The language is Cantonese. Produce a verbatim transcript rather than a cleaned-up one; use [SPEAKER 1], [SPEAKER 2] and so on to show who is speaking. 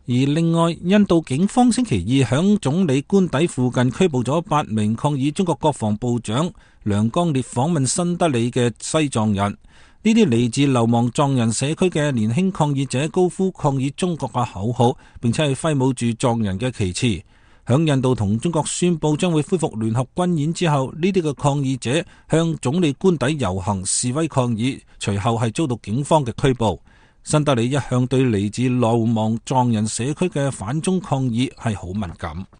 [SPEAKER 1] 而另外，印度警方星期二響總理官邸附近拘捕咗八名抗議中國國防部長梁剛烈訪問新德里嘅西藏人。呢啲嚟自流亡藏人社區嘅年輕抗議者高呼抗議中國嘅口號，並且係揮舞住藏人嘅旗幟。響印度同中國宣布將會恢復聯合軍演之後，呢啲嘅抗議者向總理官邸遊行示威抗議，隨後係遭到警方嘅拘捕。新德里一向對嚟自流亡藏人社區嘅反中抗議係好敏感。